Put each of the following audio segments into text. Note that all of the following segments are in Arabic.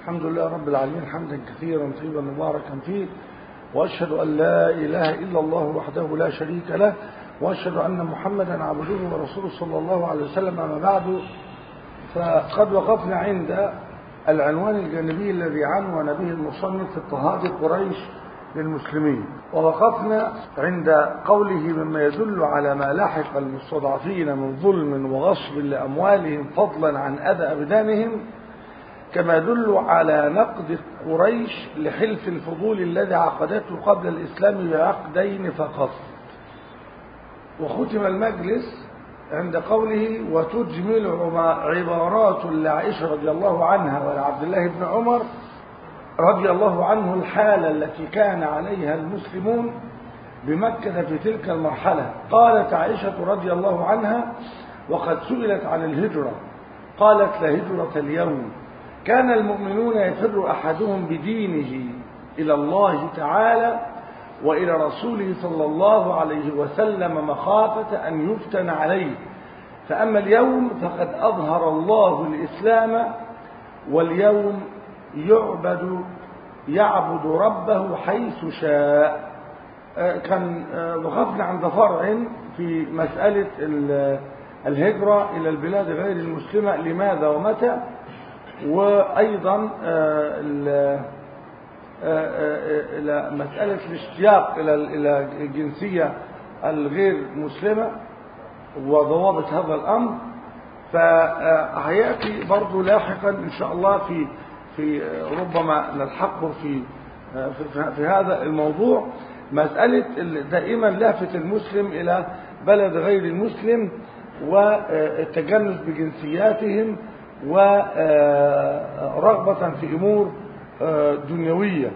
الحمد لله رب العالمين حمدا كثيرا طيبا مباركا فيه، وأشهد أن لا إله إلا الله وحده لا شريك له، وأشهد أن محمدا عبده ورسوله صلى الله عليه وسلم. أما بعد، فقد وقفنا عند العنوان الجانبي الذي عنون به المصنف في اضطهاد قريش للمسلمين، ووقفنا عند قوله مما يدل على ما لحق المستضعفين من ظلم وغصب لأموالهم فضلا عن أذى أبدانهم، كما يدل على نقد قريش لحلف الفضول الذي عقدته قبل الإسلام بعقدين فقط. وختم المجلس عند قوله وتجمل عبارات لعائشة رضي الله عنها ولعبد الله بن عمر رضي الله عنه الحالة التي كان عليها المسلمون بمكة في تلك المرحلة. قالت عائشة رضي الله عنها وقد سئلت عن الهجرة قالت لا هجرة اليوم، كان المؤمنون يفر أحدهم بدينه إلى الله تعالى وإلى رسوله صلى الله عليه وسلم مخافة أن يفتن عليه، فأما اليوم فقد أظهر الله الإسلام، واليوم يعبد ربه حيث شاء. كان وقفنا عند فرع في مسألة الهجرة إلى البلاد غير المسلمة لماذا ومتى، وأيضا إلى مسألة الاشتياق إلى الجنسية الغير مسلمة وضوابط هذا الأمر. فهيأتي برضو لاحقا إن شاء الله في ربما نلحقه في هذا الموضوع، مسألة دائما لافت المسلم إلى بلد غير المسلم والتجنس بجنسياتهم ورغبة في أمور دنيوية.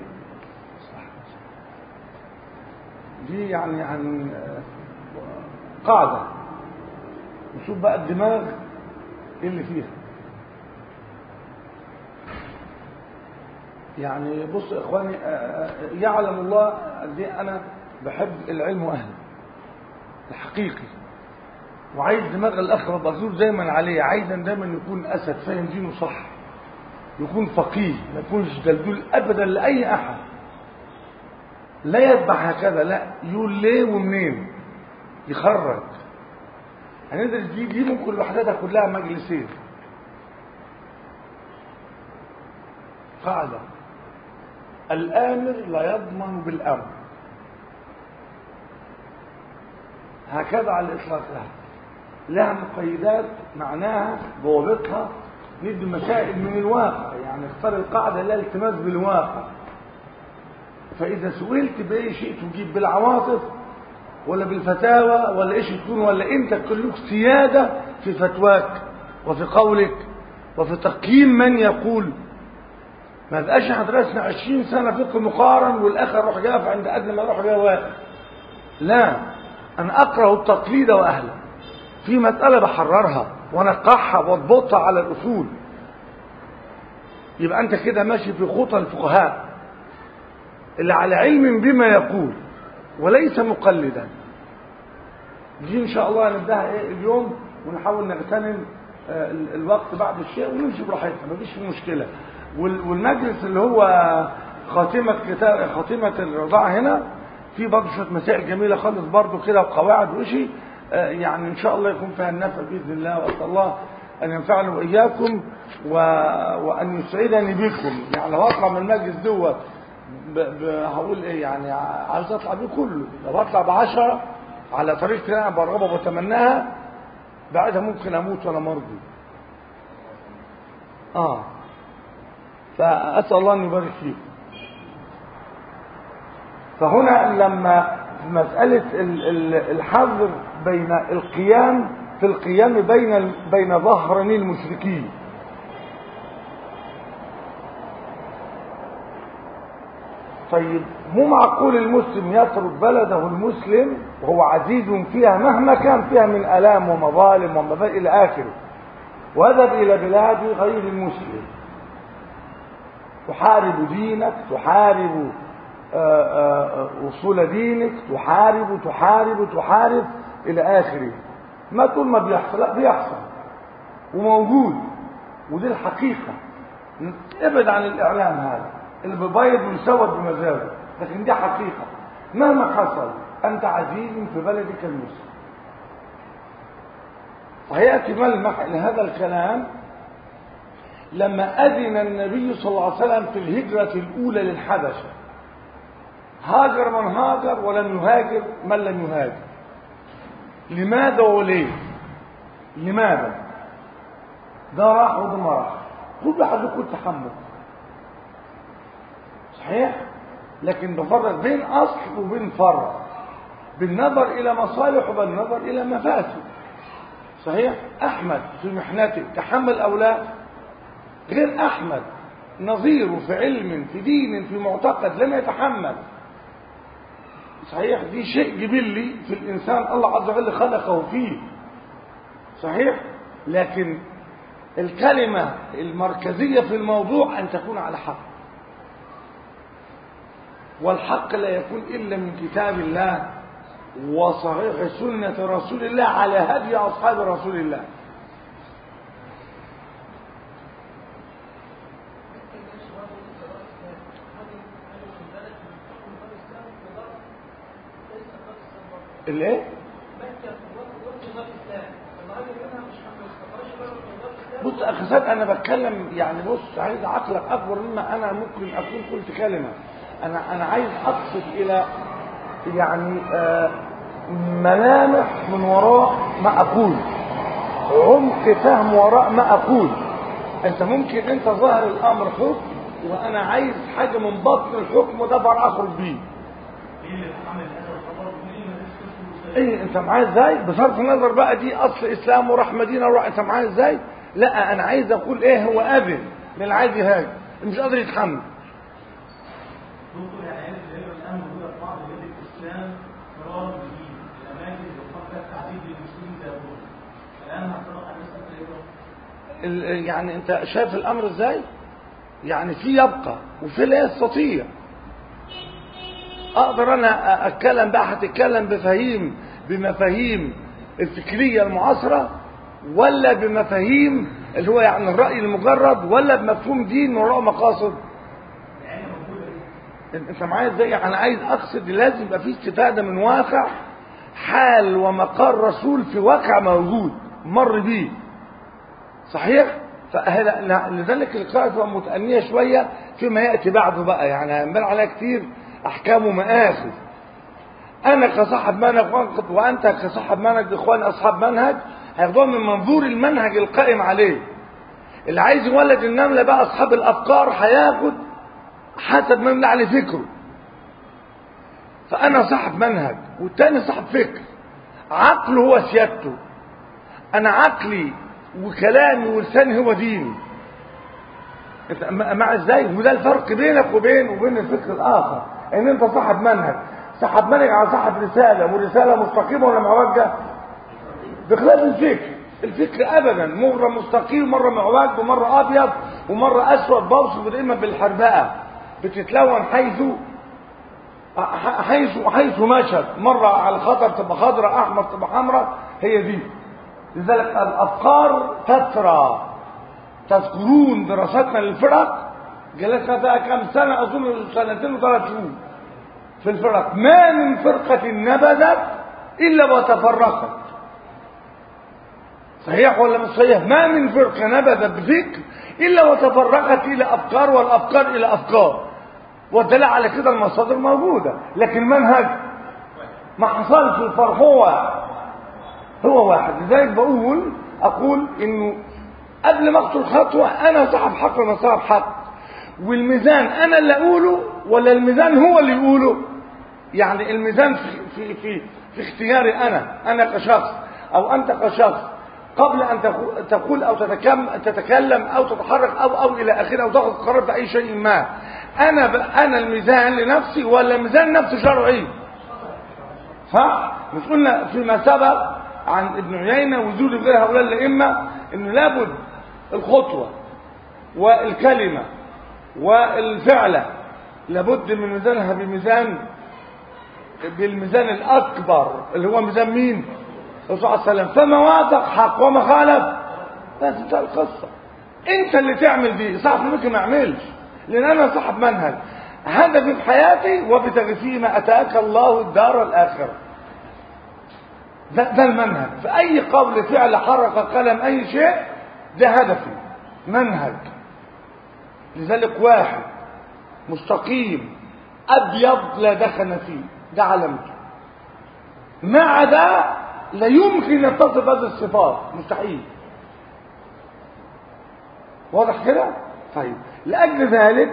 دي يعني عن قاعدة. نشوف بقى الدماغ اللي فيها. يعني بص يا إخواني، يعلم الله قد ايه أنا بحب العلم وأهله الحقيقي، وعايز دماغ الأخ بزور دايما عليه، عايزا دايما يكون أسد فاهم دينه صح، يكون فقيه، ما يكونش دلدول أبدا لأي أحد، لا يذبح هكذا، لا يقول ليه ومنين يخرج. هندرس دي ممكن لوحدها كلها مجلسين. قاعدة: الآمر لا يضمن بالأمر، هكذا على الإطلاق لها مقيدات معناها ضوابطها، ندي مسائل من الواقع، يعني اختار القاعدة لا التماس بالواقع. فإذا سئلت بأي شيء تجيب بالعواطف ولا بالفتاوى ولا إيش تكون، ولا أنت كلك سيادة في فتواك وفي قولك وفي تقييم من يقول. ما بقاش احنا درسنا 20 سنة فقه مقارن والآخر روح جاف عند أدنى ما روح جاف واقف. لا، أنا أكره التقليد وأهله في مسألة بحررها ونقعها واضبطها على الأصول، يبقى أنت كده ماشي في خطى الفقهاء اللي على علم بما يقول وليس مقلدا. دي إن شاء الله هنبدأها اليوم، ونحاول نغتنم الوقت بعد الشيء ونمشي براحتنا، مفيش مشكلة. والمجلس اللي هو خاتمة الرضاعة هنا في برضه شوية مسائل جميلة خالص برضه كده وقواعد وشي، يعني إن شاء الله يكون فيها النفع بإذن الله، وأسأل الله أن ينفعنا وإياكم وأن يسعدني بكم. يعني لو أطلع من المجلس دوت هقول إيه، يعني عايز أطلع بيه كله. لو أطلع ب10 على طريقتي أنا برغبة وبتمناها، بعدها ممكن أموت وأنا مرضي. فأسأل الله أن يبارك فيكم. فهنا لما في مسألة الحظر بين القيام بين ظهرين المشركين، طيب مو معقول المسلم يترك بلده المسلم وهو عزيز فيها مهما كان فيها من آلام ومظالم ومبادئ إلى آخره، ويذهب إلى بلاد غير المسلم تحارب دينك، تحارب وصول دينك، تحارب إلى آخره. ما تقول ما بيحصل، لا بيحصل وموجود، ودي الحقيقة. ابعد عن الإعلام هذا اللي بيبيض ويسود بمزاجه، لكن دي حقيقة. مهما حصل أنت عزيز في بلدك المسلم. وهيأتي ملمح لهذا الكلام لما أذن النبي صلى الله عليه وسلم في الهجرة الأولى للحبشة. هاجر من هاجر ولم يهاجر من لم يهاجر. لماذا وليه؟ لماذا؟ ده راح وده ما راح، كل واحد له تحمل صحيح، لكن بفرق بين أصل وبين فرع، بالنظر إلى مصالح وبالنظر إلى مفاسد. صحيح. أحمد في محنته تحمل أو لا؟ غير أحمد نظيره في علم في دين في معتقد لم يتحمل. صحيح. دي شيء جبلي في الإنسان الله عز وجل خلقه فيه. صحيح. لكن الكلمة المركزية في الموضوع أن تكون على حق، والحق لا يكون إلا من كتاب الله وصحيح سنة رسول الله على هدي أصحاب رسول الله. الايه؟ بص اخي سيد، انا بتكلم يعني، بص عايز عقلك اكبر مما انا ممكن اكون قلت كلمه. انا عايز اقصد الى يعني ملامح من وراء ما اقول، عمق فهم وراء ما اقول. انت ممكن انت ظاهر الامر حكم وانا عايز حاجه من بطن الحكم وده بقى اخرج بيه. ايه انت معايا ازاي؟ بصرف النظر بقى دي اصل اسلام وراح مدينه وراح، انت معايا ازاي؟ لا انا عايز اقول ايه هو اذن للي عايز يهاجر مش قادر يتحمل. يعني انت شايف الامر ازاي؟ يعني في يبقى وفي لا يستطيع. اقدر انا اتكلم بقى، هتتكلم بمفاهيم الفكريه المعاصره ولا بمفاهيم اللي هو يعني الراي المجرد ولا بمفهوم دين وراء مقاصد؟ انت معايا ازاي؟ يعني عايز اقصد لازم يبقى في استفاده من واقع حال ومقال رسول في واقع موجود مر بيه. صحيح. لذلك القراءه تبقى متأنية شويه فيما ياتي بعده بقى، يعني هنبان عليها كتير احكام ومآخذ. انا كصاحب منهج وانت كصاحب منهج، اخوان اصحاب منهج هياخدوها من منظور المنهج القائم عليه. اللي عايز يولد النمله بقى اصحاب الافكار هياخد حسب ما يملى عليه فكره. فانا صاحب منهج والتاني صاحب فكر، عقله هو سيادته، انا عقلي وكلامي ولساني هو ديني. مع ازاي؟ وده الفرق بينك وبين الفكر الاخر، ان انت صاحب منهج على صاحب رساله، والرساله مستقيمه ولا معوجه؟ بخلاف الفكر ابدا مره مستقيم مره معوج ومره ابيض ومره اسود، بوصف دائما بالحربقه بتتلون حيث مشت، مره على الخضر تبقى خضراء، احمر تبقى حمراء، هي دي. لذلك الافكار تترى. تذكرون دراستنا للفرق، جلسنا فيها كم سنه؟ اظن 2 و3 شهور في الفرق. ما من فرقه نبذت الا وتفرقت. صحيح ولا مش صحيح؟ ما من فرقه نبذت بفكر الا وتفرقت الى افكار، والافكار الى افكار، والدليل على كده المصادر موجوده، لكن منهج ما حصلش. الفرق هو واحد. لذلك اقول انه قبل ما اخطو الخطوه انا صاحب حق ولا صاحب حق، والميزان انا اللي اقوله ولا الميزان هو اللي يقوله؟ يعني الميزان في اختياري انا كشخص او انت كشخص، قبل ان تقول او تتكلم او تتحرك او الى اخره، او تاخذ قرار في اي شيء ما. انا الميزان لنفسي ولا ميزان نفسي شرعي؟ صح؟ مش قلنا فيما سبق عن ابن عيينة وزود غير هؤلاء الائمه انه لابد الخطوه والكلمه والفعله لابد من ميزانها بالميزان الاكبر اللي هو ميزان مين؟ الرسول صلى الله عليه وسلم. فما وافق حق وما خالف، بس انتهى القصه. انت اللي تعمل دي، صاحب ممكن ما يعملش، لان انا صاحب منهج، هدفي في حياتي وبتغفيه ما اتاك الله الدار الاخره. ده المنهج، في اي قول فعل حرك قلم اي شيء ده هدفي منهج. لذلك واحد مستقيم ابيض لا دخن فيه، ده علامته. مع ده لا يمكن يتصف بهذه الصفات، مستحيل. واضح كده؟ طيب لاجل ذلك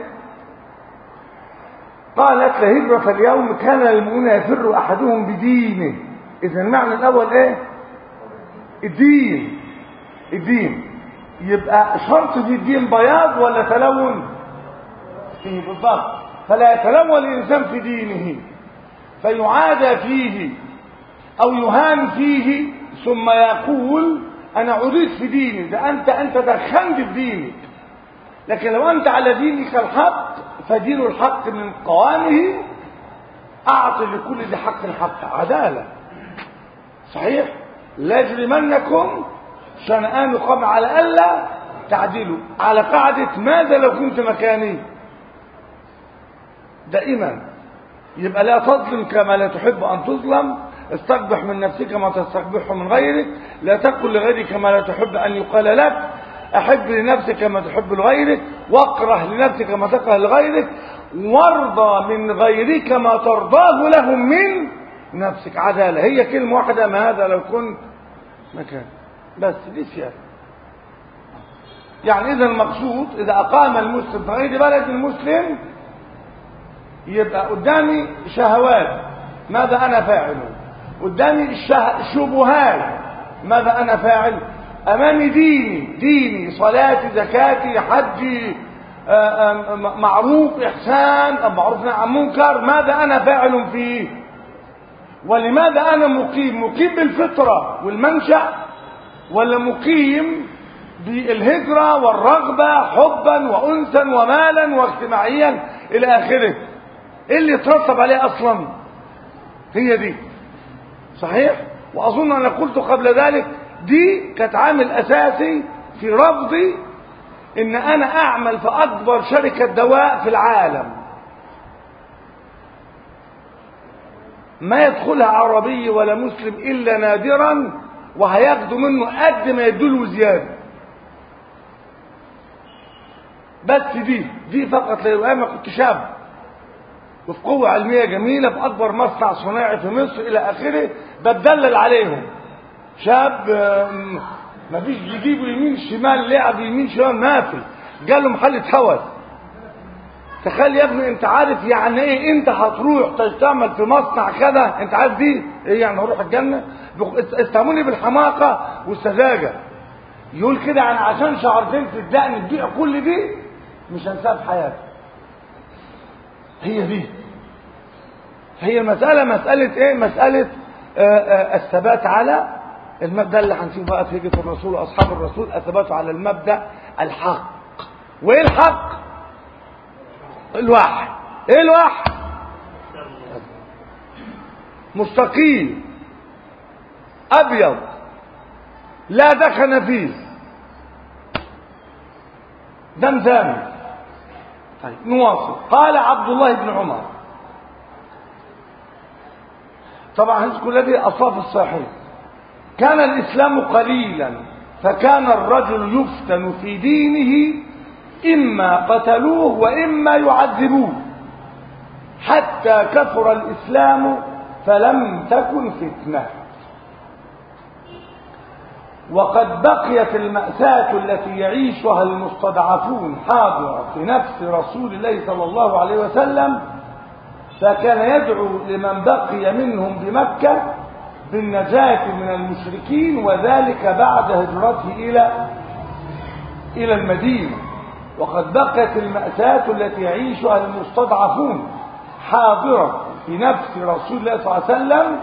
قالت لهجرة اليوم كان المؤمنون يفر احدهم بدينه. اذا المعنى الاول ايه؟ الدين. يبقى شرط في الدين بياض ولا تلون؟ فيه بالضبط. فلا يتلون الانسان في دينه فيعادى فيه او يهان فيه ثم يقول انا عريت في ديني، ده انت دخلت في دينك. لكن لو انت على دينك الحق فدين الحق من قوامه اعطي لكل ذي حق حقه، عداله. صحيح؟ لا يجرمنكم شنآن قوم على الا تعدلوا، على قاعده ماذا لو كنت مكاني. دائما يبقى لا تظلم كما لا تحب ان تظلم، استقبح من نفسك ما تستقبحه من غيرك، لا تقل لغيرك ما لا تحب ان يقال لك، احب لنفسك ما تحب لغيرك، واكره لنفسك ما تكره لغيرك، وارضى من غيرك ما ترضاه لهم من نفسك. عداله. هي كلمه واحده، ما هذا لو كنت مكان، بس دي سياسه. يعني اذا المقصود اذا اقام المسلم في غير بلد المسلم يبقى قدامي شهوات ماذا انا فاعل، قدامي شبهات ماذا انا فاعل، امامي ديني صلاتي زكاتي حجي معروف احسان معروف عن منكر، ماذا انا فاعل فيه. ولماذا انا مقيم بالفطره والمنشأ، ولا مقيم بالهجره والرغبه حبا وانسا ومالا واجتماعيا الى اخره. ايه اللي يترتب عليه اصلا؟ هي دي. صحيح؟ واظن انا قلت قبل ذلك دي كانت عامل اساسي في رفضي ان انا اعمل في اكبر شركة دواء في العالم ما يدخلها عربي ولا مسلم الا نادرا، وهياخدوا منه قد ما يدوله زياده. بس دي فقط. لا ما كنت شاب وفي قوة علمية جميلة في أكبر مصنع صناعي في مصر إلى آخره، بتدلل عليهم. شاب ما فيش يجيبوا يمين شمال، لعب يمين شمال ما في، جاله محل هوس. تخيل يا ابني، انت عارف يعني ايه انت هتروح تعمل في مصنع كذا؟ انت عارف دي ايه يعني؟ هروح الجنة؟ استهموني بالحماقة والسذاجة. يقول كده يعني عشان شعرتين في الدقن تبيع كل دي؟ مش هنساه في حياتي. هي دي هي المسألة. مسألة ايه؟ مسألة الثبات على المبدأ اللي هنشوف بقى في هجرة الرسول واصحاب الرسول، الثبات على المبدأ الحق. وايه الحق؟ الوحي. ايه الوحي؟ مستقيم ابيض لا دخن فيه، ده مزامي. طيب نواصل. قال عبد الله بن عمر، طبعا هذه كلها دي اصناف الصحيح. كان الاسلام قليلا فكان الرجل يفتن في دينه اما قتلوه واما يعذبوه، حتى كثر الاسلام فلم تكن فتنه. وقد بقيت المأساة التي يعيشها المستضعفون حاضرة في نفس رسول الله صلى الله عليه وسلم، فكان يدعو لمن بقي منهم بمكة بالنجاة من المشركين، وذلك بعد هجرته إلى المدينة. وقد بقيت المأساة التي يعيشها المستضعفون حاضرة في نفس رسول الله صلى الله عليه وسلم،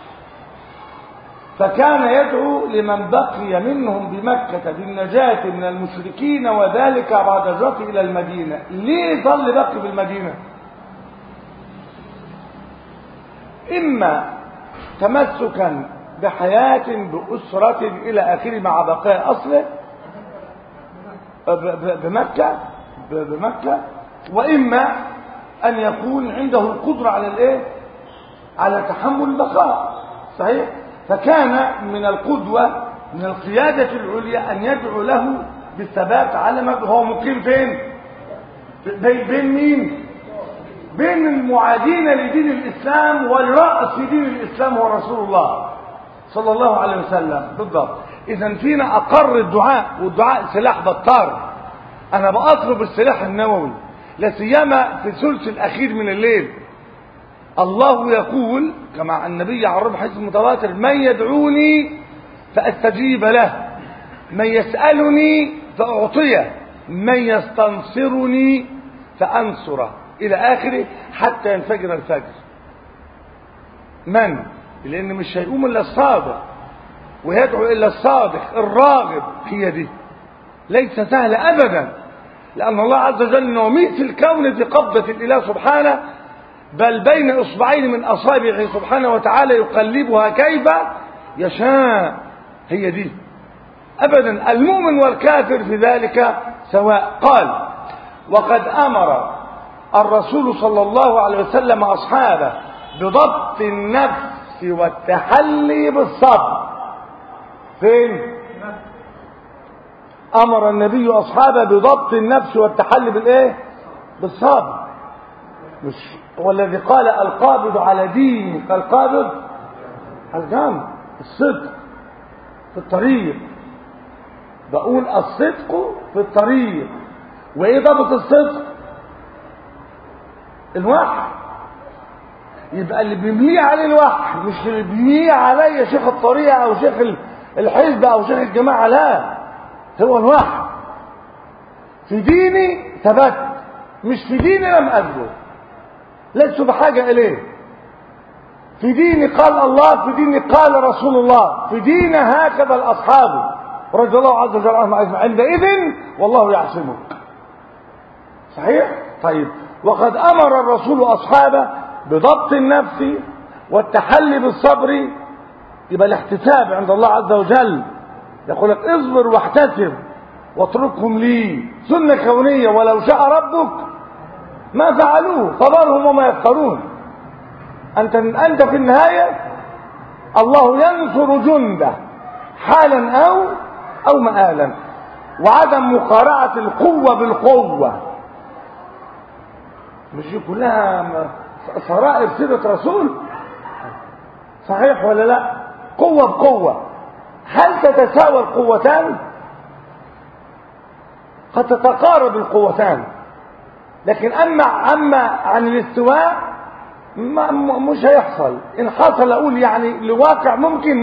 فكان يدعو لمن بقي منهم بمكة بالنجاة من المشركين، وذلك بعد هجرته إلى المدينة. ليه ظل بقي بالمدينة؟ إما تمسكا بحياة بأسرة إلى آخره مع بقاء أصله، بمكة، وإما أن يكون عنده القدرة على الإيه؟ على تحمل البقاء. صحيح؟ فكان من القدوة من القيادة العليا أن يدعو له بالثبات على ما هو مقيم فين؟ بين مين؟ بين المعادين لدين الإسلام، والرأس في دين الإسلام هو رسول الله صلى الله عليه وسلم. بالضبط. إذا فينا أقر الدعاء، والدعاء سلاح بطار. أنا بأطلب السلاح النووي، لا سيما في الثلث الأخير من الليل. الله يقول كما عن النبي عن رب حديث متواتر: من يدعوني فأستجيب له، من يسألني فأعطيه، من يستنصرني فأنصره، إلى آخره حتى ينفجر الفجر. من؟ لأن مش هيقوم إلا الصادق، ويدعو إلا الصادق الراغب. هي دي ليس سهلة أبدا، لأن الله عز وجل نوميت الكون في قبضة الإله سبحانه، بل بين إصبعين من أصابعه سبحانه وتعالى يقلبها كيف يشاء. هي دي أبدا. المؤمن والكافر في ذلك سواء. قال: وقد أمر الرسول صلى الله عليه وسلم أصحابه بضبط النفس والتحلي بالصبر. فين؟ أمر النبي أصحابه بضبط النفس والتحلي بالإيه؟ بالصبر. مش هو الذي قال: القابض على دينك القابض على الجنب. الصدق في الطريق. بقول الصدق في الطريق. وإيه ضبط الصدق؟ الوحي. يبقى اللي بيمليه عليه الوحي، مش اللي بيمليه عليه شيخ الطريقة أو شيخ الحزب أو شيخ الجماعة. لا، هو الوحي. في ديني ثبت، مش في ديني لم أثبت، لست بحاجة إليه. في ديني قال الله، في ديني قال رسول الله، في ديني هكذا الأصحاب رضي الله عز وجل عنهم أجمعين. عندئذ والله يعصمك. صحيح؟ طيب. وقد أمر الرسول أصحابه بضبط النفس والتحلي بالصبر. يبقى الاحتساب عند الله عز وجل. يقول لك: اصبر واحتسب واتركهم لي، سنة كونية، ولو شاء ربك ما فعلوه فذرهم وما يفترون. أنت في النهاية الله ينصر جنده حالا أو مآلا. وعدم مقارعة القوة بالقوة. مش دي كلها سرائر سيرة رسول؟ صحيح ولا لا؟ قوة بقوة. هل تتساوى القوتان؟ قد تتقارب القوتان، لكن أما عن الاستواء مش هيحصل. إن حصل أقول يعني لواقع ممكن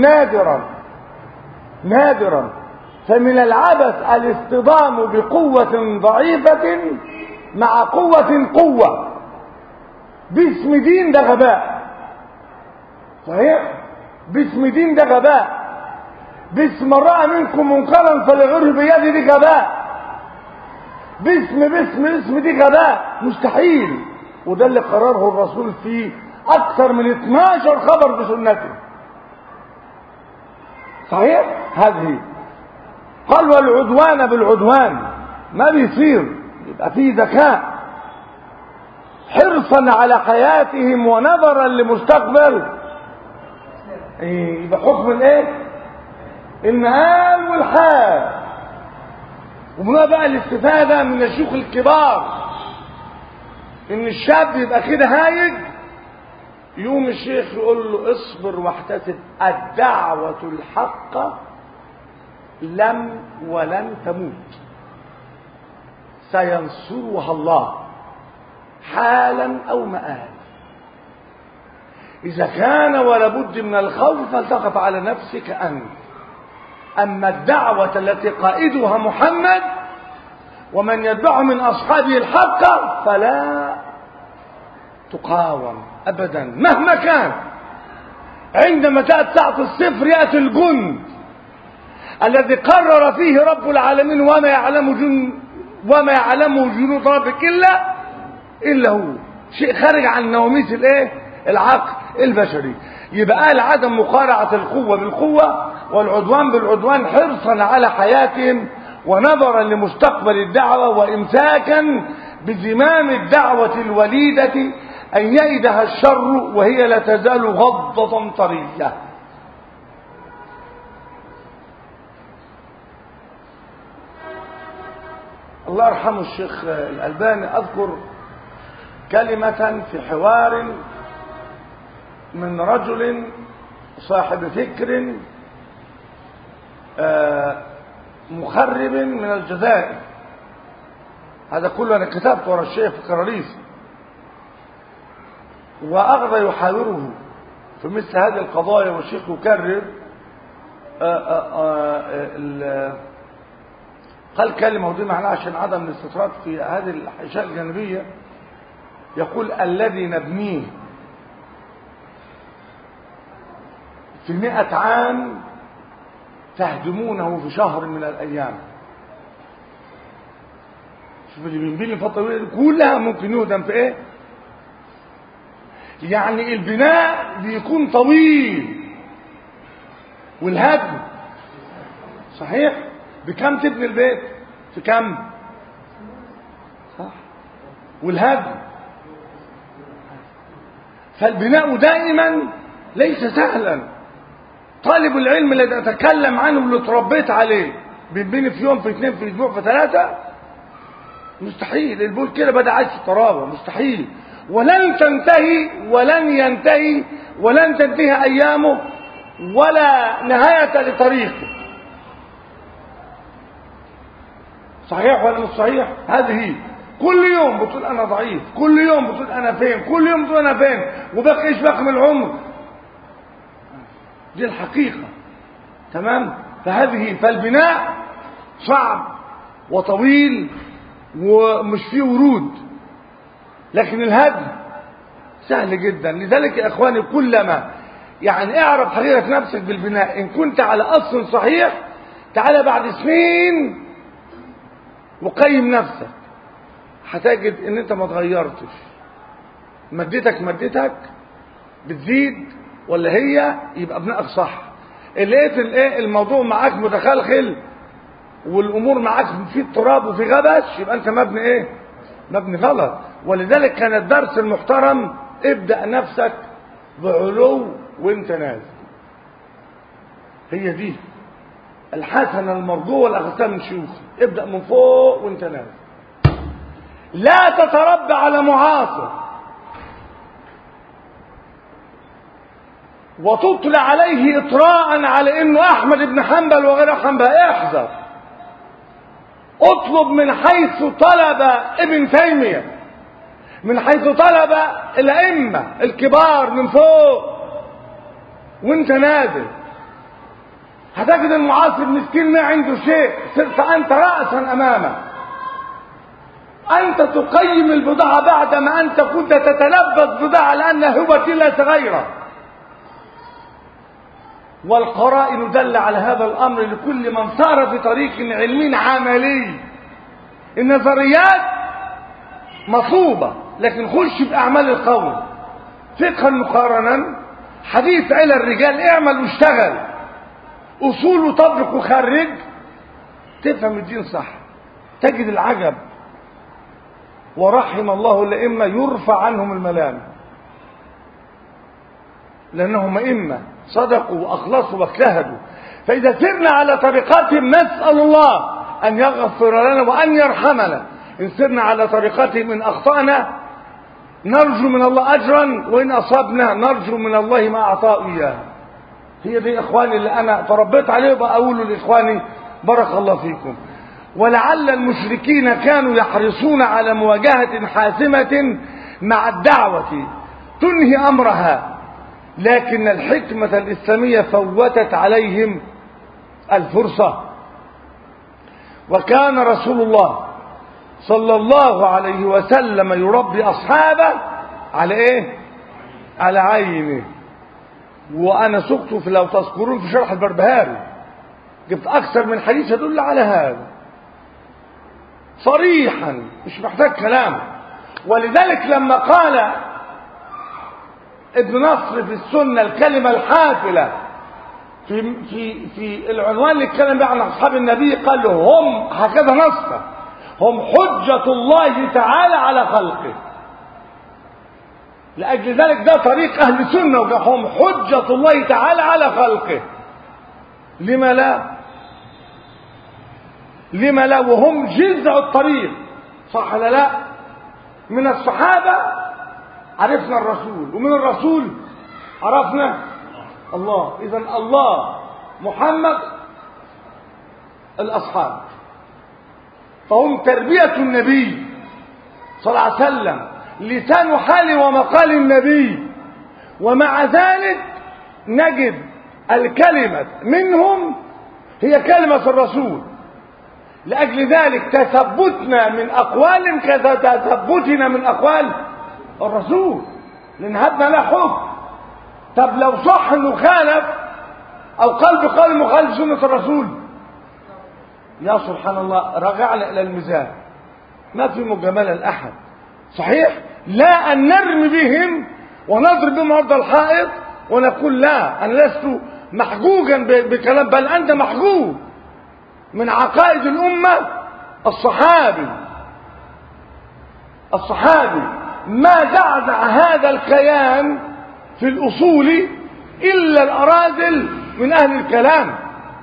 نادرا. فمن العبث الاصطدام بقوة ضعيفة مع قوة باسم دين. ده غباء. صحيح؟ باسم دين ده غباء. باسم رأى منكم منكرا فليغره بيده، دي غباء. باسم دي غباء. مستحيل. وده اللي قرره الرسول في أكثر من 12 خبر بسنته. صحيح؟ هذه. قال: والعدوان بالعدوان. ما بيصير. يبقى فيه ذكاء، حرصا على حياتهم ونظرا لمستقبل. يبقى حكم الايه؟ المآل والحال. ومنها بقى الاستفادة من الشيوخ الكبار، ان الشاب يبقى كده هايج، يقوم الشيخ يقول له: اصبر واحتسب، الدعوة الحق ولن تموت، سينصرها الله حالا أو مآل. إذا كان ولا بد من الخوف فلتخف على نفسك أنت. أما الدعوة التي قائدها محمد ومن يتبعه من أصحابه الحق فلا تقاوم أبدا مهما كان. عندما تأتي ساعة الصفر يأتي الجند الذي قرر فيه رب العالمين: وما يعلم جنود ربك إلا هو. شيء خارج عن نواميس العقل البشري. يبقى قال: عدم مقارعة القوة بالقوة والعدوان بالعدوان، حرصا على حياتهم ونظرا لمستقبل الدعوة وإمساكا بزمام الدعوة الوليدة أن يئدها الشر وهي لا تزال غضة طرية. الله يرحمه الشيخ الألباني أذكر كلمة في حوار من رجل صاحب فكر مخرب من الجزائر، هذا كله أنا كتبته ورا الشيخ في كراريسي، وأخذ يحاوره في مثل هذه القضايا، والشيخ يكرر قال كلمة ودي معناها عشان عدم الاستطراد في هذه الأشياء الجانبية، يقول الذي نبنيه في 100 عام تهدمونه في شهر من الأيام. شوف اللي بنبني الفترة طويلة كلها ممكن يهدم في ايه؟ يعني البناء بيكون طويل والهدم صحيح. بكم تبني البيت؟ في كم؟ صح. والهدم، فالبناء دائما ليس سهلا. طالب العلم الذي اتكلم عنه واللي اتربيت عليه بيتبني في يوم، في 2، في اسبوع، في 3 مستحيل. البيوت كده بدأ عايز الطراوه، مستحيل. ولن تنتهي ولن ينتهي ولن تنتهي ايامه ولا نهاية لطريقه. صحيح ولا مش صحيح؟ هذه كل يوم بتقول انا ضعيف، كل يوم بتقول انا فين، كل يوم بتقول انا فين، وباقي ايش باقي من العمر. دي الحقيقة. تمام. فالبناء صعب وطويل ومش فيه ورود، لكن الهدم سهل جدا. لذلك يا اخواني كلما يعني اعرف حقيقة نفسك بالبناء، ان كنت على اصل صحيح تعالى بعد سنين وقيم نفسك، هتجد ان انت ما اتغيرتش. مادتك بتزيد ولا هي، يبقى ابنائك صح. لقيت الموضوع معاك متخلخل والامور معاك في اضطراب وفي غبش، يبقى انت مبني غلط. ولذلك كان الدرس المحترم ابدأ نفسك بعلو وانت نازل. هي دي الحسنة المرجوة والأخذتها من شيوخي. ابدأ من فوق وانت نازل، لا تتربى على معاصر وتطلع عليه إطراء على انه احمد بن حنبل وغير حنبل. احذر، اطلب من حيث طلب ابن تيمية، من حيث طلب الأئمة الكبار من فوق وانت نازل. هتجد المعاصر مسكين ما عنده شيء، صرت انت رأسا امامه. انت تقيم البضاعة بعدما انت كنت تتلبس بضاعة لان هبة لا غيره. والقرائن دل على هذا الامر لكل من صار في طريق علمي عملي. النظريات مطلوبة، لكن خش باعمال القول. فقها مقارنا، حديث على الرجال، اعمل واشتغل، اصول وطبق وخرج، تفهم الدين صح. تجد العجب. ورحم الله الائمه يرفع عنهم الملام، لانهم ائمه صدقوا واخلصوا واجتهدوا. فاذا سرنا على طريقتهم نسال الله ان يغفر لنا وان يرحمنا. ان سرنا على طريقتهم ان اخطانا نرجو من الله اجرا، وان اصبنا نرجو من الله ما اعطاه اياه. هي دي اخواني اللي انا تربيت عليه، وبقوله لاخواني بارك الله فيكم. ولعل المشركين كانوا يحرصون على مواجهة حاسمة مع الدعوة تنهي امرها، لكن الحكمة الاسلامية فوتت عليهم الفرصة. وكان رسول الله صلى الله عليه وسلم يربي اصحابه على ايه؟ على عينه. وانا سقت في، لو تذكرون في شرح البربهاري جبت اكثر من حديث يدل على هذا صريحا، مش محتاج كلام. ولذلك لما قال ابن نصر في السنة الكلمة الحافلة في العنوان اللي اتكلم بيه عن أصحاب النبي قال له هم هكذا نصا هم حجة الله تعالى على خلقه. لأجل ذلك ده طريق أهل السنة، هم حجة الله تعالى على خلقه. لما لا؟ لما لا وهم جذع الطريق؟ صح ولا لا؟ من الصحابة عرفنا الرسول، ومن الرسول عرفنا الله. إذا الله، محمد، الأصحاب، فهم تربية النبي صلى الله عليه وسلم، لسان حال ومقال النبي. ومع ذلك نجد الكلمة منهم هي كلمة الرسول. لأجل ذلك تثبتنا من أقوال كتثبتنا من أقوال الرسول، لأن هذا لا حكم. طب لو صح انه خالف او قال بقول مخالف سنة الرسول، يا سبحان الله، رجعنا الى الميزان، ما في مجاملة لأحد. صحيح؟ لا أن نرمي بهم ونضرب بهم عرض الحائط ونقول لا أنا لست محجوجا بكلام، بل أنت محجوج من عقائد الأمة. الصحابي ما زعزع هذا الكيان في الأصول إلا الأراذل من أهل الكلام،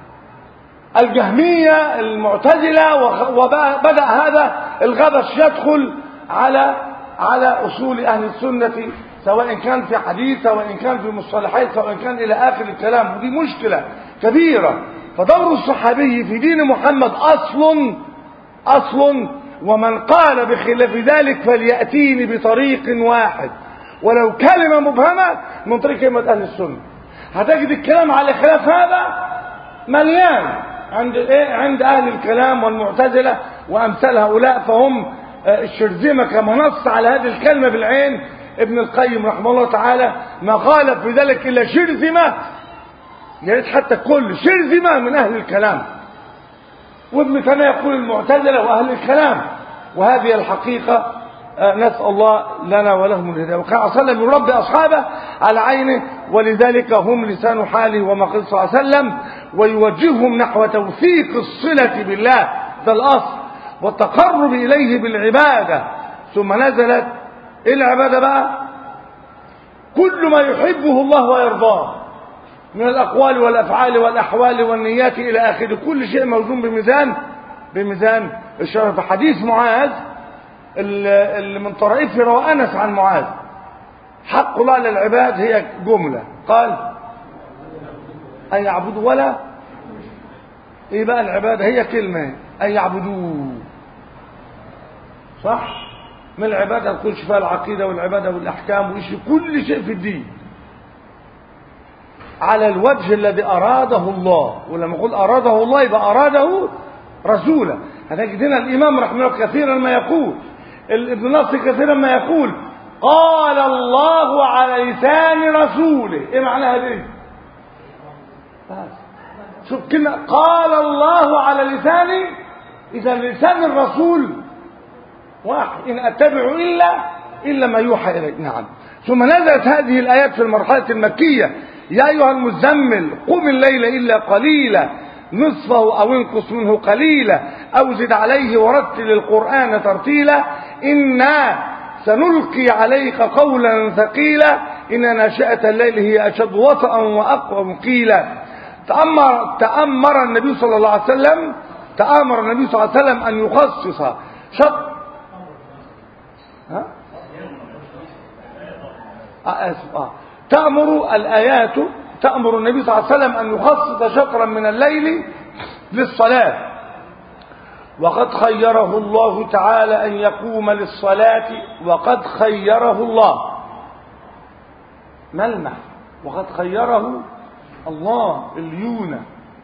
الجهمية، المعتزلة، وبدأ هذا الغبش يدخل على أصول أهل السنة، سواء كان في حديث، سواء كان في مصطلحات، سواء كان إلى آخر الكلام. ودي مشكلة كبيرة. فدور الصحابي في دين محمد أصل، ومن قال بخلاف ذلك فليأتيني بطريق واحد ولو كلمة مبهمة من طريق كلمة أهل السنة. هتجد الكلام على خلاف هذا مليان عند أهل الكلام والمعتزلة وأمثال هؤلاء. فهم الشرذمة كما نص على هذه الكلمة بالعين ابن القيم رحمه الله تعالى، ما خالف في ذلك إلا شرذمة، يا ريت حتى كل شرذمة من أهل الكلام. وابن تيمية يقول المعتزلة وأهل الكلام، وهذه الحقيقة. نسأل الله لنا ولهم الهداية. وكان صلى الله عليه وسلم يربي أصحابه على عينه، ولذلك هم لسان حاله ومقال صلى الله عليه وسلم، ويوجههم نحو توثيق الصلة بالله، ده الأصل، والتقرب إليه بالعبادة. ثم نزلت العبادة بقى كل ما يحبه الله ويرضاه من الأقوال والأفعال والأحوال والنيات إلى آخره، كل شيء موزون بميزان الشرع. في حديث معاذ اللي من طرائفه روى أنس عن معاذ، حق الله للعباد هي جملة، قال أن يعبدوا ولا إيه بقى العبادة؟ هي كلمة أن يعبدوه، صح؟ من العبادة تخش فيها العقيدة والعبادة والأحكام وإيش كل شيء في الدين على الوجه الذي أراده الله. ولما يقول أراده الله يبقى أراده رسوله. هتجد هنا الإمام رحمه الله كثيرا ما يقول، ابن نصر كثيرا ما يقول قال الله على لسان رسوله. ايه معناها دي؟ شوف كلمة قال الله على لساني، إذا لسان الرسول واحد، إن أتبع إلا ما يوحى إليه. نعم. ثم نزلت هذه الآيات في المرحلة المكية: يا أيها المزمل قم الليل إلا قليلا نصفه أو انقص منه قليلا أو زد عليه ورتل القرآن ترتيلا إنا سنلقي عليك قولا ثقيلا إن ناشئة الليل هي أشد وطئا وأقوم قيلا. تأمر النبي صلى الله عليه وسلم أن يخصص شط تأمر الآيات تأمر النبي صلى الله عليه وسلم أن يخصص شطرا من الليل للصلاة، وقد خيره الله تعالى أن يقوم للصلاة. وقد خيره الله، ملمح، وقد خيره الله اليونة،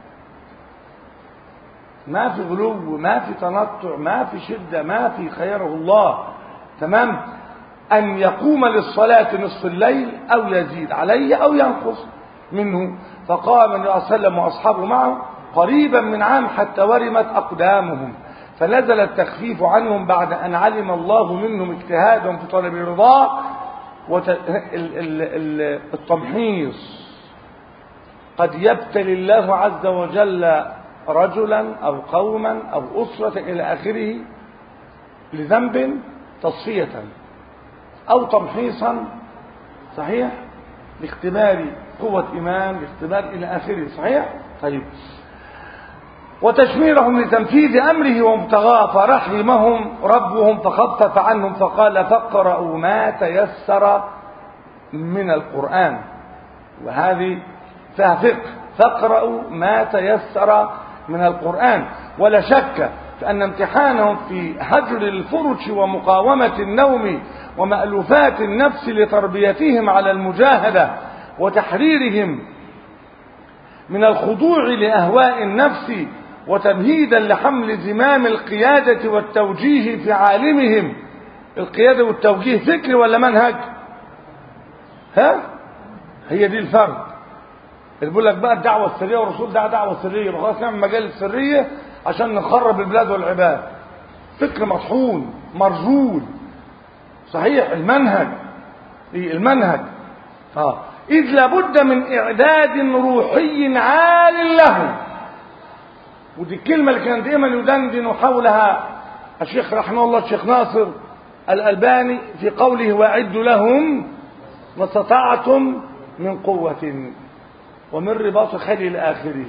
ما في غلو، ما في تنطع، ما في شدة، ما في خيره الله. تمام. أن يقوم للصلاة نصف الليل أو يزيد عليه أو ينقص منه. فقام النبي صلى الله عليه وسلم وأصحابه معه قريبا من عام حتى ورمت أقدامهم، فنزل التخفيف عنهم بعد أن علم الله منهم اجتهادهم في طلب الرضا والتمحيص. قد يبتلي الله عز وجل رجلا أو قوما أو أسرة إلى آخره لذنب تصفية أو تمحيصا، صحيح، لاختبار قوة إيمان، لاختبار إلى آخره، صحيح. طيب، وتشميرهم لتنفيذ أمره ومبتغاه، فرحمهم ربهم فخفف عنهم فقال فاقرأوا ما تيسر من القرآن. وهذه فيها فقه، فاقرأوا ما تيسر من القرآن. ولا شك أن امتحانهم في هجر الفرش ومقاومة النوم ومألوفات النفس لتربيتهم على المجاهدة وتحريرهم من الخضوع لأهواء النفس وتمهيدا لحمل زمام القيادة والتوجيه في عالمهم. القيادة والتوجيه فكر ولا منهج؟ ها؟ هي دي الفرق. اللي بيقول لك بقى الدعوة السرية والرسول ده دعوة سرية، خلاص نعمل مجال السرية عشان نخرب البلاد والعباد. فكر مطحون مرجول، صحيح. المنهج المنهج إذ لابد من إعداد روحي عال له. ودي الكلمة اللي كان دائما يدندن حولها الشيخ رحمه الله الشيخ ناصر الألباني في قوله واعدوا لهم ما استطعتم من قوة ومن رباط خيل إلى آخره.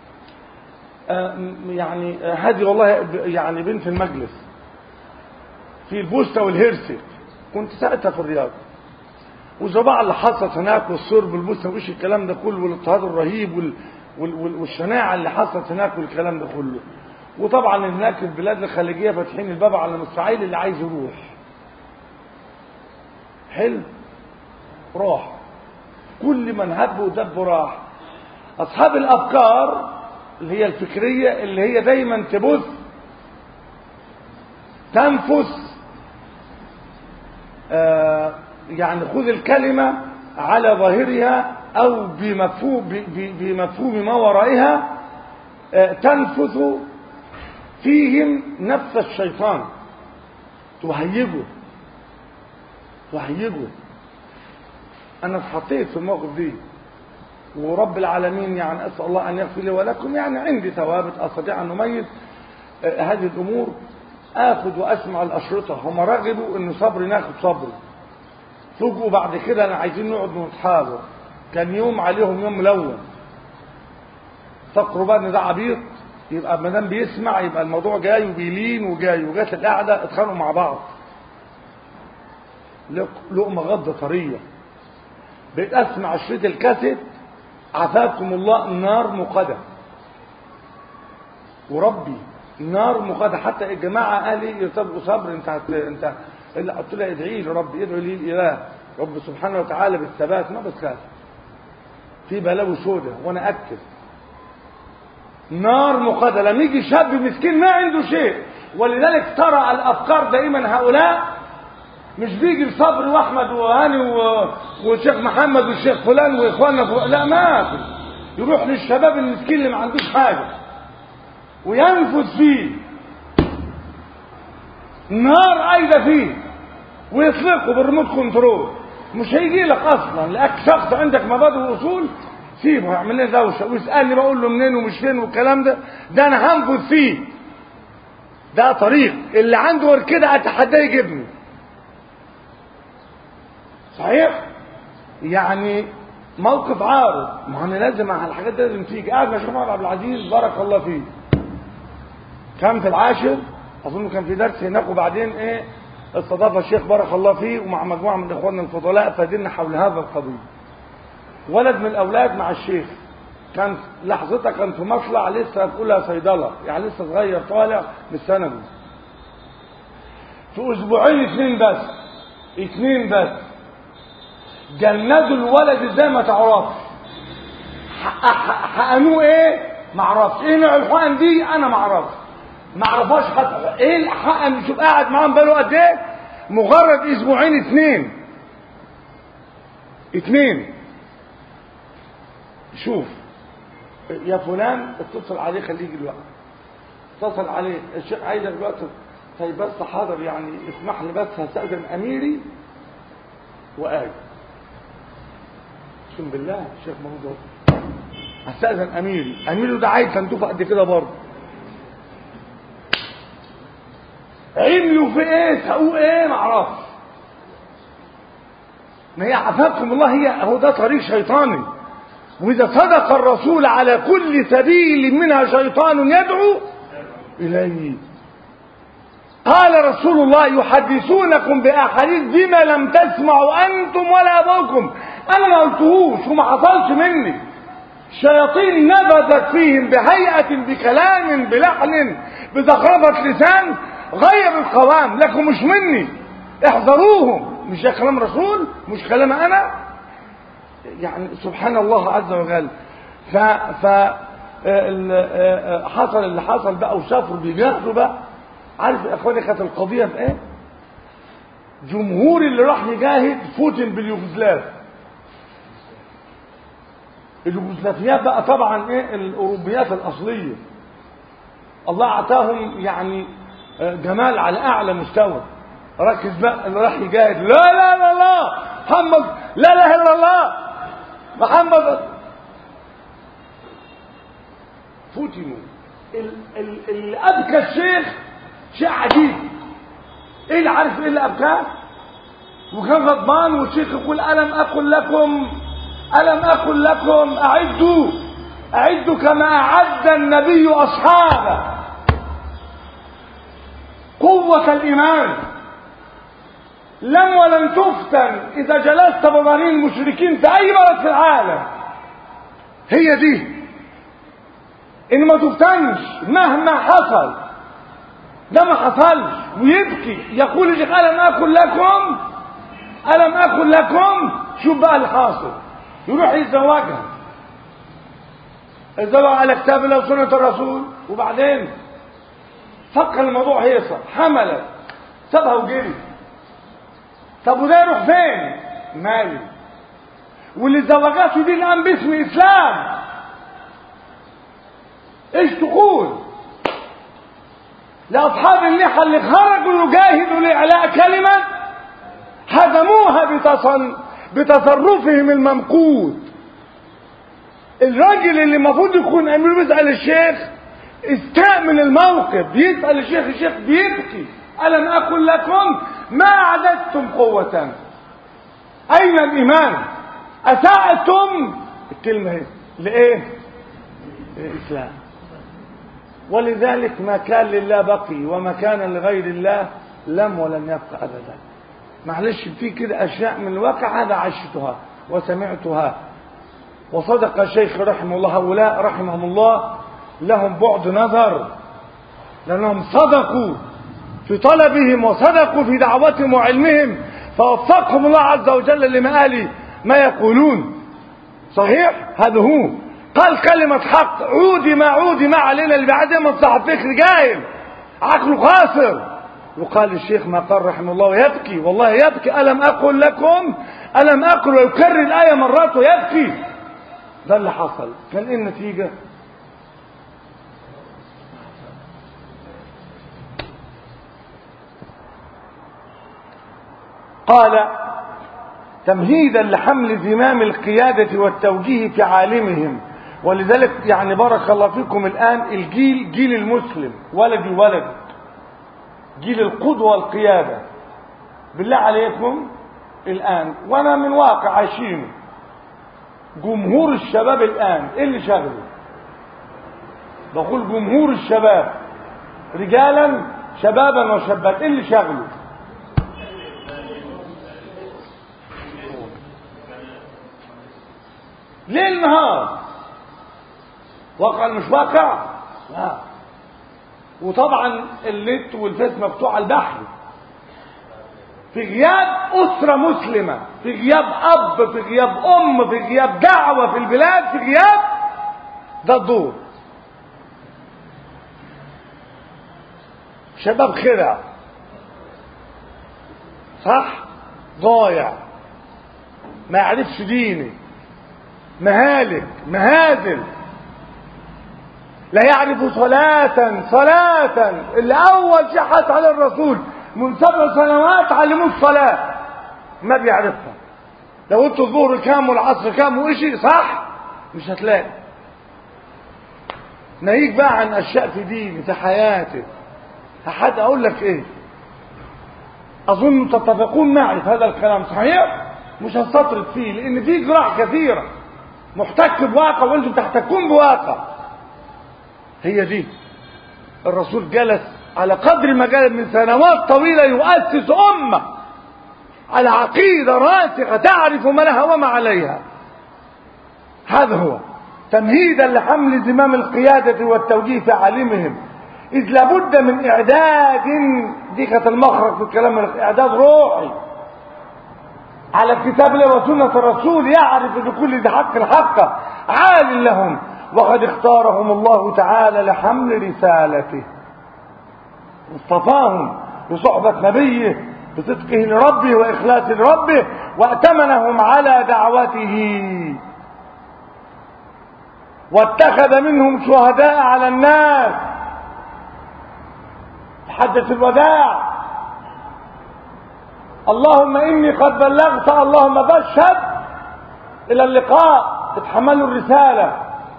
يعني هذه والله يعني بنت المجلس في البوسته والهرسك، كنت ساعتها في الرياض، والزباعة اللي حصلت هناك والصرب والبوسته وايش الكلام ده كله والاضطهاد الرهيب والشناعة اللي حصلت هناك والكلام ده كله. وطبعا هناك البلاد الخليجية فاتحين الباب على المستعيل اللي عايز يروح. حلو، راح كل من هب ودب راح. أصحاب الأفكار اللي هي الفكرية اللي هي دايما تبث تنفس، يعني خذ الكلمة على ظاهرها أو بمفهوم ما ورائها، تنفث فيهم نفس الشيطان، تهيجه. أنا اتحطيت في الموقف دي، ورب العالمين يعني أسأل الله أن يغفر لي ولكم، يعني عندي ثوابت أستطيع أن أميز هذه الأمور. آخذ وأسمع الأشرطة، هم رغبوا إنه صبري ناخد صبري، فوجئوا بعد كده أنا عايزين نقعد ونتحاور. كان يوم عليهم يوم ملون، فكروا بقى إن ده عبيط، يبقى ما دام بيسمع يبقى الموضوع جاي وبيلين وجاي، وجات القعدة اتخانقوا مع بعض. لقمة غضة طرية. بقيت أسمع شريط الكاسيت عافاكم الله نار مقدة، وربي نار مقدة. حتى الجماعة قال لي يرتبوا صبر، انت اللي قلت له ادعي لي ربي، ادعي لي الاله رب سبحانه وتعالى بالثبات، ما بتخاف في بلاوي سودة. وانا اكد نار مقدة لما يجي شاب مسكين ما عنده شيء. ولذلك ترى الافكار دائما هؤلاء مش بيجي لصبري واحمد وهاني والشيخ محمد والشيخ فلان واخواننا لا، ما في. يروح للشباب المسكين اللي ما عندوش حاجه وينفذ فيه نار عايده فيه ويطلقه بالريموت كنترول. مش هيجي لك اصلا، لك شخص عندك مبادئ واصول سيبه يعمل لي دوشه ويسالني بقول له منين ومش فين والكلام ده انا هنفذ فيه. ده طريق اللي عنده غير كده اتحداه يجيبني، صحيح. يعني موقف عارض، ما انا لازم على الحاجات دي لازم تيجي. قاعد مع الشيخ محمد عبد العزيز بارك الله فيه، كان في العاشر اظن كان في درس هناك، وبعدين استضاف الشيخ بارك الله فيه ومع مجموعه من اخواننا الفضلاء فادلنا حول هذا القضيه. ولد من الاولاد مع الشيخ كان لحظتها كان في مطلع لسه في اولى صيدله، يعني لسه صغير طالع من الثانوي. في اسبوعين اتنين بس جندوا الولد ازاي ما تعرفش، حقنوه ما اعرفش ايه نوع الحقن دي، انا ما اعرفهاش حتى ايه الحقن. شوف قاعد معاهم بقاله قد ايه، مجرد اسبوعين اتنين. شوف يا فلان اتصل عليه خليه يجي دلوقتي، اتصل عليه الشيخ عايزك دلوقتي. طيب بس حاضر، يعني اسمح لي بس هستأذن اميري وقاعد. اقسم بالله الشيخ محمود استاذن اميري ده عايز تنتوفه قد كده برضه. عملوا في ايه سووا ايه معرفش. ما هي عافاكم الله، هو ده طريق شيطاني. واذا صدق الرسول على كل سبيل منها شيطان يدعو اليه. قال رسول الله يحدثونكم باحاديث بما لم تسمعوا انتم ولا ابوكم. انا ما قلتهوش وما حصلش مني. الشياطين نبذت فيهم بهيئه بكلام بلحن بزخرفه لسان غير القوام، لكن مش مني. احذروهم. مش ده كلام رسول، مش كلام انا. يعني سبحان الله عز وجل. حصل اللي حصل بقى وسافروا بيجاهدوا بقى. عارف يا اخواني كانت القضيه في ايه؟ جمهور اللي راح يجاهد فتن باليوغوسلاف. اليوغوسلافيات بقى طبعا ايه الاوروبيات الاصليه. الله اعطاهم يعني جمال على اعلى مستوى. ركز بقى اللي راح يجاهد لا لا لا لا محمد لا اله الا الله محمد. فتنوا. اللي ابكى الشيخ شيء عجيب. ايه اللي عارف ايه اللي ابكاه؟ وكان غضبان والشيخ يقول الم اقل لكم اعدوا كما اعد النبي اصحابه. قوة الايمان لم ولن تفتن اذا جلست بضرين المشركين في اي بلد في العالم. هي دي ان ما تفتنش مهما حصل. ده ما حصلش ويبكي يقول الشيخ الم اقل لكم. شوف بقى الحاصل. يروح يتزوجها. الزواج على كتاب الله وسنة الرسول. وبعدين فكر الموضوع هيصة حملت سابها وجري. طب وده يروح فين؟ مالي. واللي زوجته دي الان باسم اسلام ايش تقول لاصحاب اللحى اللي خرجوا يجاهدوا لاعلاء كلمه هدموها بتصرفهم الممقوت. الراجل اللي المفروض يكون امير بيسال الشيخ استأمن الموقف. بيسال الشيخ بيبكي الم اقل لكم ما اعددتم قوه. اين الايمان؟ اسأتم الكلمه هي لايه؟ الاسلام. ولذلك ما كان لله بقي وما كان لغير الله لم ولن يبقى ابدا. معلش في كده اشياء من الواقع هذا عشتها وسمعتها. وصدق الشيخ رحمه الله. هؤلاء رحمهم الله لهم بعد نظر لانهم صدقوا في طلبهم وصدقوا في دعوتهم وعلمهم فوفقهم الله عز وجل لمآل ما يقولون. صحيح هذا هو. قال كلمة حق عودي ما علينا اللي بعدها مصلحة فكر جاهل عقله قاصر. وقال الشيخ ما قال رحمه الله ويبكي والله يبكي ألم أقل لكم ويكرر الآية مرات ويبكي. ده اللي حصل. كان ايه النتيجة؟ قال تمهيدا لحمل زمام القيادة والتوجيه في عالمهم. ولذلك يعني بارك الله فيكم الآن الجيل جيل المسلم ولد جيل القدوة والقيادة. بالله عليكم الآن وانا من واقع عايشينه جمهور الشباب الآن ايه اللي شغله؟ بقول جمهور الشباب رجالا شبابا وشابات ايه اللي شغله؟ ليل نهار. واقع مش واقع؟ لا. وطبعا النت والفيس مفتوح على البحر. في غياب أسرة مسلمة، في غياب أب، في غياب أم، في غياب دعوة في البلاد، في غياب ده الدور. شباب خدع صح؟ ضايع ما يعرفش ديني مهالك مهازل لا يعرف صلاة اللي أول شيء حث على الرسول من 7 سنوات علموه الصلاة ما بيعرفها. لو انتوا الظهر كام والعصر كام وإشي صح مش هتلاقي. ناهيك بقى عن اشياء في دينه في حياته. حد اقول لك ايه؟ اظن تتفقون معي في هذا الكلام صحيح؟ مش هستطرد فيه لان فيه جراح كثيره محتك بواقع وانتم تحتكون بواقع. هي دي الرسول جلس على قدر ما جلس من سنوات طويله يؤسس امه على عقيده راسخه تعرف ما لها وما عليها. هذا هو تمهيدا لحمل زمام القياده والتوجيه في عالمهم، إذ لابد من إعداد، دي كانت المخرج في الكلام، إعداد روحي على كتاب الله وسنة الرسول يعرف بكل ذي حق الحق عال لهم، وقد اختارهم الله تعالى لحمل رسالته، اصطفاهم بصحبة نبيه بصدقه لربه وإخلاصه لربه، وأتمنهم على دعوته، واتخذ منهم شهداء على الناس. حدث الوداع، اللهم إني قد بلغت، اللهم بشهد، إلى اللقاء، اتحملوا الرسالة.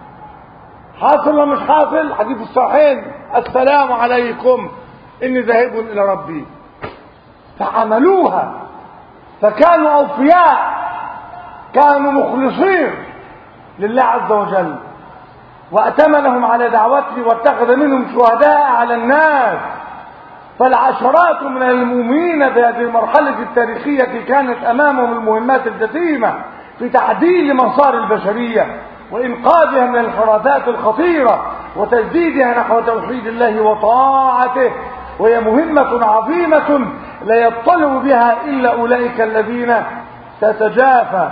حاصل ولا مش حاصل؟ حديث الصحيحين، السلام عليكم إني ذاهب إلى ربي. فعملوها، فكانوا أوفياء، كانوا مخلصين لله عز وجل، وأتمنهم على دعوته، واتخذ منهم شهداء على الناس. فالعشرات من المؤمنين في هذه المرحلة التاريخية كانت أمامهم المهمات الجسيمة في تعديل مسار البشرية وإنقاذها من الانحرافات الخطيرة وتجديدها نحو توحيد الله وطاعته، وهي مهمة عظيمة لا يطلع بها إلا أولئك الذين تتجافى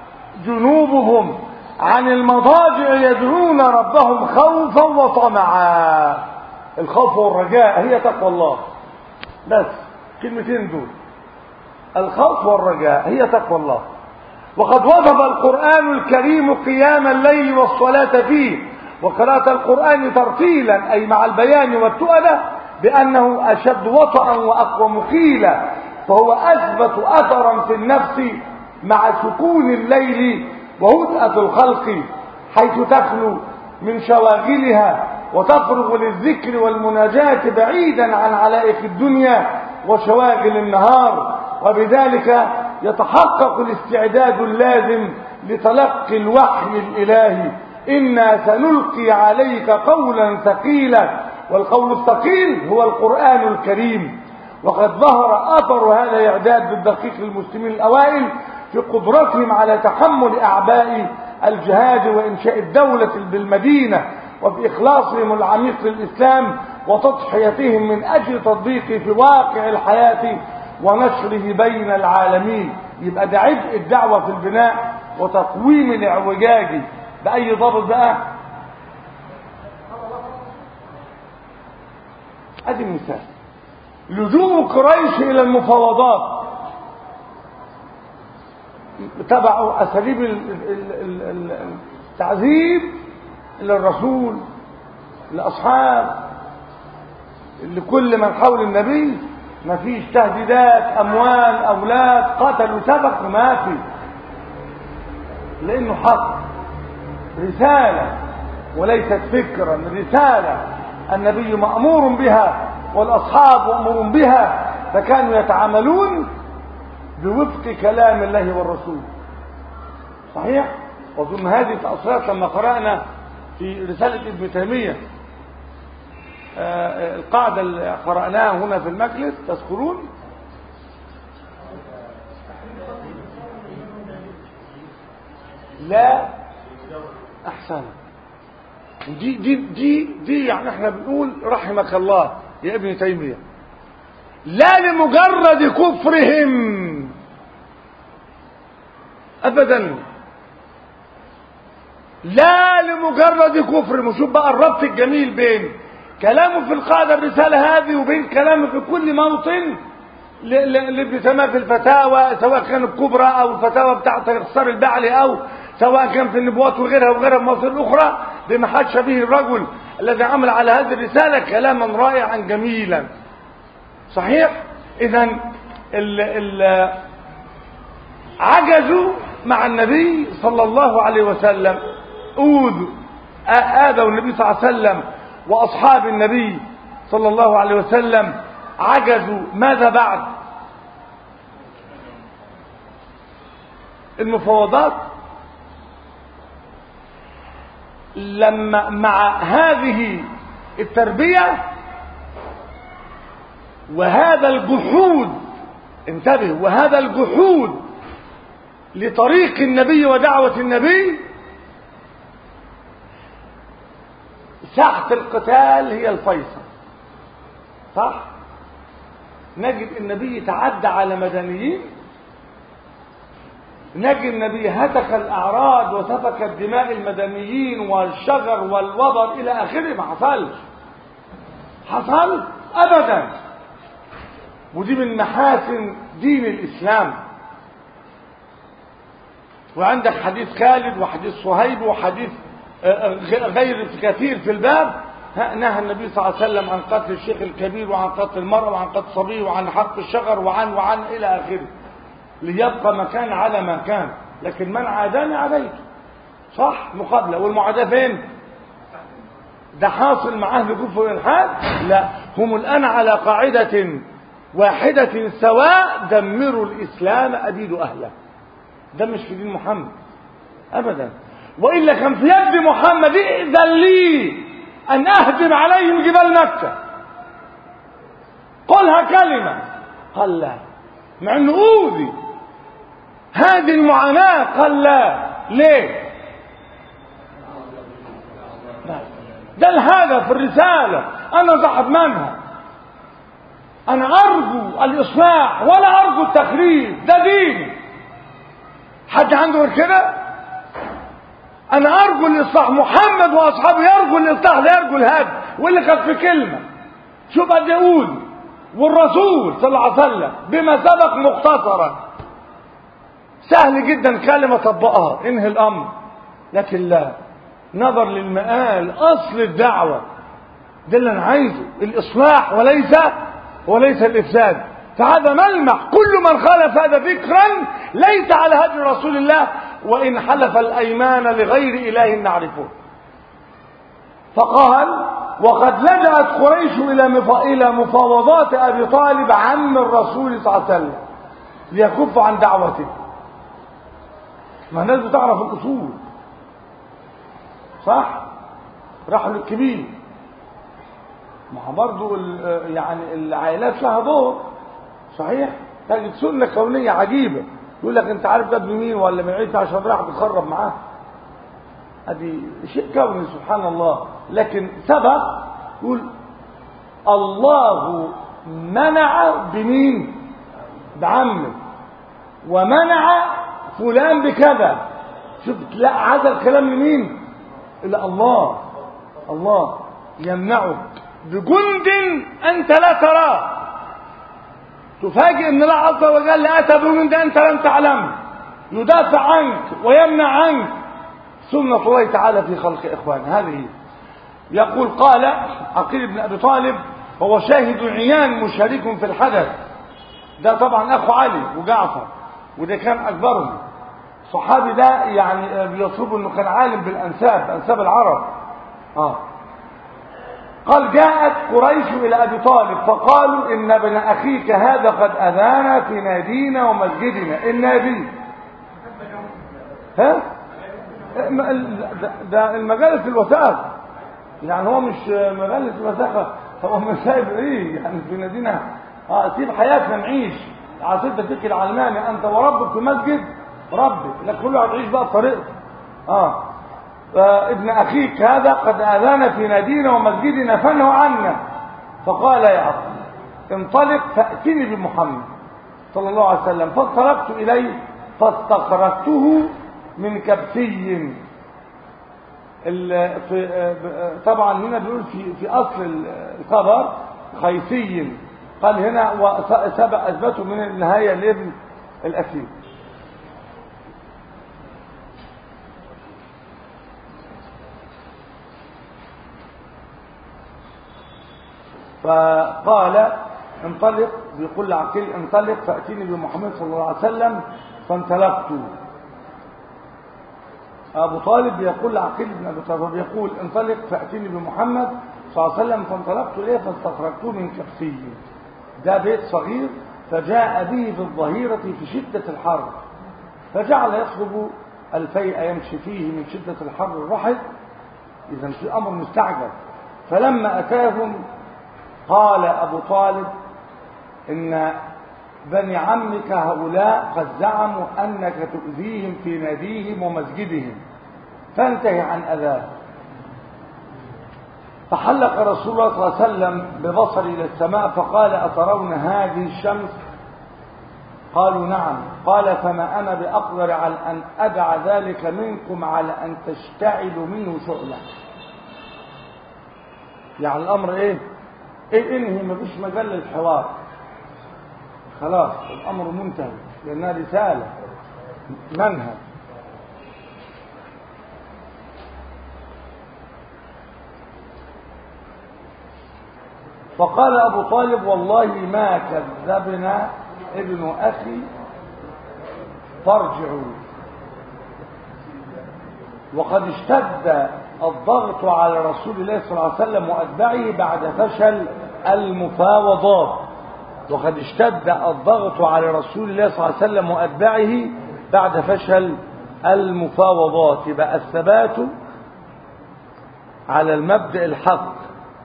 جنوبهم عن المضاجع يدعون ربهم خوفا وطمعا. الخوف والرجاء هي تقوى الله، بس كلمتين دول، الخوف والرجاء هي تقوى الله. وقد وصف القرآن الكريم قيام الليل والصلاة فيه وقراءة القرآن ترتيلا أي مع البيان والتؤلة بأنه أشد وطئا وأقوى مقيلا، فهو أثبت أثرا في النفس مع سكون الليل وهدأة الخلق، حيث تخلو من شواغلها وتفرغ للذكر والمناجاة بعيدا عن علائق الدنيا وشواغل النهار، وبذلك يتحقق الاستعداد اللازم لتلقي الوحي الإلهي. إنا سنلقي عليك قولا ثقيلا، والقول الثقيل هو القرآن الكريم. وقد ظهر أثر هذا الإعداد بالدقيق للمسلمين الأوائل في قدرتهم على تحمل أعباء الجهاد وإنشاء الدولة بالمدينة، وفي إخلاصهم العميق للإسلام وتضحيتهم من أجل تطبيقه في واقع الحياة ونشره بين العالمين. يبقى ده عبء الدعوة في البناء وتقويم الاعوجاج بأي ضابط بقى؟ أدي مثال لجوء قريش إلى المفاوضات، تبعوا أساليب التعذيب للرسول لأصحاب لكل من حول النبي، ما فيش تهديدات، أموال، أولاد، قتل وسبق، ما في، لأنه حق، رسالة وليست فكرا، رسالة النبي مأمور بها والأصحاب مأمورون بها، فكانوا يتعاملون بوفق كلام الله والرسول. صحيح؟ وضمن هذه التأصيلات لما قرأنا في رسالة ابن تيمية القاعدة اللي قرأناها هنا في المجلس، تذكرون؟ لا أحسن. دي يعني احنا بنقول رحمك الله يا ابن تيمية، لا لمجرد كفرهم أبدا، لا لمجرد كفرهم. وشوف بقى الربط الجميل بين كلامه في القاعدة الرسالة هذه وبين كلامه في كل موطن لابن تيمية في الفتاوى، سواء كان الكبرى أو الفتاوى بتاعت إخصار البعلي، أو سواء كان في النبوات وغيرها وغيرها في مواطن أخرى، بما حش به الرجل الذي عمل على هذه الرسالة كلاما رائعا جميلا. صحيح؟ إذا عجزوا مع النبي صلى الله عليه وسلم، أوذوا آذوا النبي صلى الله عليه وسلم وأصحاب النبي صلى الله عليه وسلم عجزوا، ماذا بعد؟ المفاوضات. لما مع هذه التربية وهذا الجحود، انتبه، وهذا الجحود لطريق النبي ودعوة النبي، ساحة القتال هي الفيصل. صح؟ نجد النبي تعدى على مدنيين، نجد النبي هتك الأعراض وسفك دماء المدنيين والشجر والوبر إلى آخره. ما حصلش، حصل أبدا. ودي من محاسن دين الإسلام. وعندك حديث خالد وحديث صهيب وحديث غير كثير في الباب، نهى النبي صلى الله عليه وسلم عن قتل الشيخ الكبير وعن قتل المرأة وعن قتل الصبي وعن حرق الشجر وعن إلى آخره، ليبقى مكان على ما كان. لكن من عاداني عاديته، صح، مقابلة. والمعاداة فين؟ ده حاصل مع أهل الكفر والإلحاد؟ لا، هم الآن على قاعدة واحدة سواء، دمروا الإسلام أبيدوا أهله. ده مش في دين محمد أبدا. وإلا كان في يد محمد إذن لي أن أهجم عليهم جبال مكة، قلها كلمة. قال لا، مع أنه أوذي هذه المعاناة، قال لا. ليه؟ ده الهدف، الرسالة. أنا صاحب منها، أنا أرجو الإصلاح ولا أرجو التخريب، ده ديني. حد عنده غير كده؟ أنا أرجو الإصلاح، محمد وأصحابه يرجو الإصلاح لا يرجو الهدم. واللي كانت في كلمة، شوف قد يقول، والرسول صلى الله عليه وسلم بما سبق مختصرا، سهل جدا كلمة طبقها انهي الأمر. لكن لا، نظر للمآل، أصل الدعوة ده اللي أنا عايزه، الإصلاح وليس الإفساد. فهذا ملمح، كل من خالف هذا فكرا ليس على هدي رسول الله، وإن حلف الأيمان لغير إله نعرفه. فقال: وقد لجأت قريش إلى مفاوضات أبي طالب عم الرسول صلى الله عليه وسلم ليكف عن دعوته. ما الناس بتعرف الأصول، صح؟ راحوا للكبير. ما برضو يعني العائلات لها دور، صحيح؟ تجد سنة كونية عجيبة، يقول لك انت عارف ده ابن مين ولا من عيلتي عشان راح تخرب معاه. هذه شيء كوني سبحان الله. لكن سبق يقول الله منع بمين؟ بعمه، ومنع فلان بكذا. شوف، لا هذا الكلام لمين؟ إلا الله يمنعك بجند أنت لا تراه. تفاجئ ان الله عز وجل اتى بجند انت لم تعلم، يدافع عنك ويمنع عنك. سنة الله تعالى في خلق إخوان. هذه يقول: قال عقيل بن أبي طالب، هو شاهد عيان مشارك في الحدث. ده طبعا أخو علي وجعفر، وده كان أكبرهم. صحابي ده يعني بيطلبوا أنه كان عالم بالأنساب، أنساب العرب. قال: جاءت قريش إلى أبي طالب فقالوا: إن ابن أخيك هذا قد أذانا في نادينا ومسجدنا. النادي ده المجالس الوثائق، يعني هو مش مجالس الوثائق، هو مسايب ايه يعني في نادينا. سيب حياتنا نعيش عاصفة الفكر العلماني، انت وربك في مسجد ربك، لكن كل واحد يعيش بقى بطريقته. ابن اخيك هذا قد اذانا في نادينا ومسجدنا فانه عنا. فقال: يا أخي انطلق فأتني بمحمد صلى الله عليه وسلم. فانطلقت إليه فاستخرجته من كبسي. طبعا هنا بيقول في أصل الخبر خيسي، قال هنا وسبق أثبته من النهاية لابن الأسير. فقال: انطلق، بيقول لعقيل: انطلق فأتيني بمحمد صلى الله عليه وسلم. فانطلقت أبو طالب يقول لعقيل بن أبي طالب يقول انطلق فأتيني بمحمد صلى الله عليه وسلم، فانطلقت إليه فاستخرجته من كبسي. ده بيت صغير، فجاء به في الظهيرة في شدة الحر، فجعل يطلب الفيء يمشي فيه من شدة الحر الرحد. إذا في أمر مستعجل. فلما أتاهم قال أبو طالب إن بني عمك هؤلاء قد زعموا أنك تؤذيهم في ناديهم ومسجدهم، فانتهي عن أذاه. فحلق رسول الله صلى الله عليه وسلم ببصري إلى السماء فقال أترون هذه الشمس؟ قالوا نعم. قال فما أنا بأقدر على أن أدع ذلك منكم على أن تشتعلوا منه شعلة. يعني الأمر إيه انهي، مفيش مجال للحوار، خلاص الأمر منتهي، لأنها رسالة منهج. فقال أبو طالب والله ما كذبنا ابن أخي فارجعوا، وقد اشتد الضغط على رسول الله صلى الله عليه وسلم وأتباعه بعد فشل المفاوضات. وقد اشتد الضغط على رسول الله صلى الله عليه وسلم وأتباعه بعد فشل المفاوضات. يبقى الثبات على المبدأ الحق،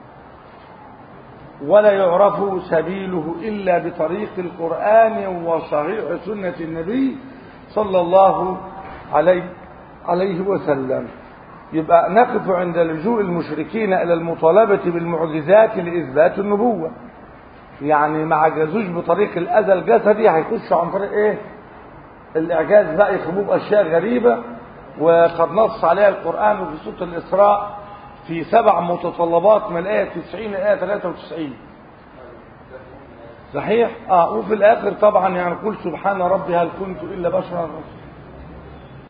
ولا يعرف سبيله إلا بطريق القرآن وصحيح سنة النبي صلى الله عليه وسلم. يبقى نقف عند لجوء المشركين إلى المطالبة بالمعجزات لإثبات النبوة. يعني ما عجزوش بطريق الأذى الجسدي، هيخشوا عن طريق إيه؟ الإعجاز بقى، يخبوا بأشياء غريبة. وقد نص عليها القرآن في سورة الإسراء في 7 متطلبات من الآية 90 إلى الآية 93. صحيح؟ وفي الآخر طبعا يعني قل سبحان ربي هل كنت إلا بشرا.